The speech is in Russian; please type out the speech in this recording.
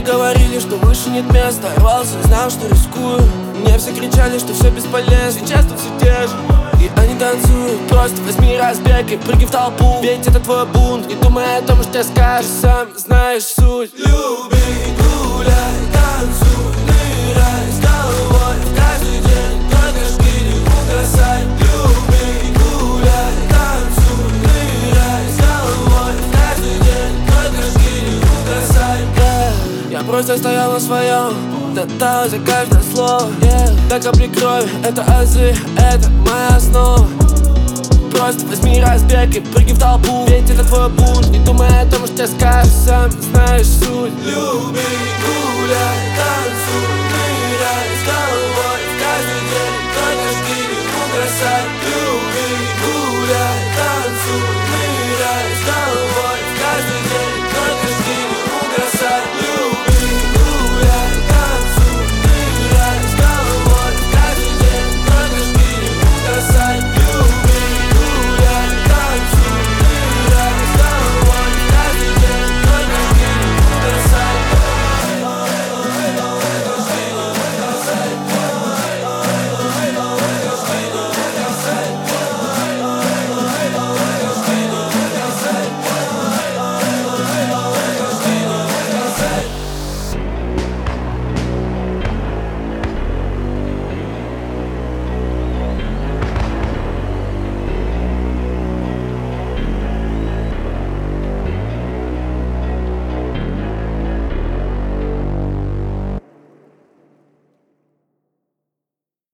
говорили, что выше нет места. Рвался, знал, что рискую. Мне все кричали, что все бесполезно. Сейчас тут все те же, и они танцуют. Просто возьми разбег и прыгай в толпу. Ведь это твой бунт. Не думай о том, что тебе скажешь, сам знаешь суть. Люби, гуляй, танцуй, ныряй с головой в каждый день. Только жги, не угасай. Люби, гуляй, танцуй, ныряй с головой в каждый день. Только жги, не угасай. Я просто стоял на своем, топтал за каждое слово. До капли крови, это азы, это моя основа. Просто возьми разбег и прыгай в толпу. Ведь это твой бунт. Не думай о том, что тебе скажешь, сам знаешь суть. Люби, гуляй,